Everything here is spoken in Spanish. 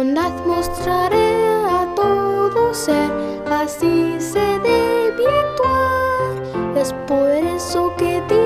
bondad mostraré a todo ser, así se debe actuar. Es por eso que